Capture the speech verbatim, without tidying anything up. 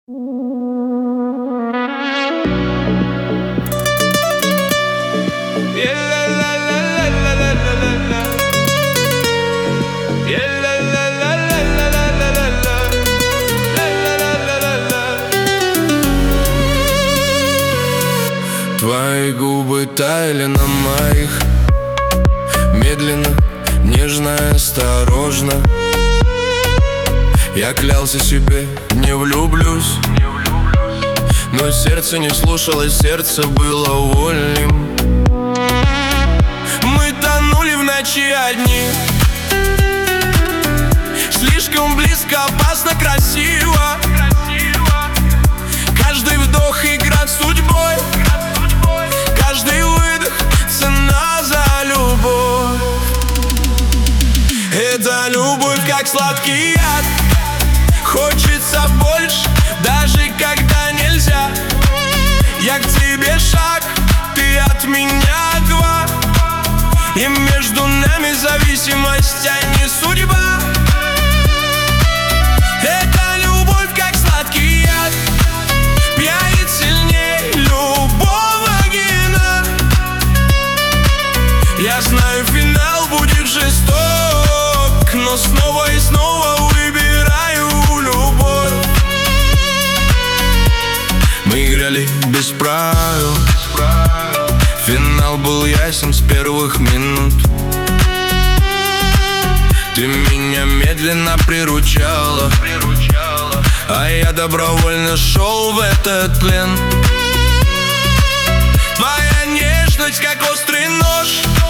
Твои губы таяли на моих, медленно, нежно и осторожно. Я клялся себе, не влюблюсь, но сердце не слушалось, сердце было вольным. Мы тонули в ночи одни, слишком близко, опасно, красиво. Каждый вдох игра с судьбой, каждый выдох цена за любовь. Это любовь, как сладкий яд, хочется больше, даже когда нельзя. Я к тебе шаг, ты от меня два, и между нами зависимость, а не судьба. Это любовь, как сладкий яд, пьянит сильней любого гина. Я знаю, финал будет жесток, но снова и снова выбираю любовь. Мы играли без правил, финал был ясен с первых минут. Ты меня медленно приручала, а я добровольно шел в этот плен. Твоя нежность, как острый нож,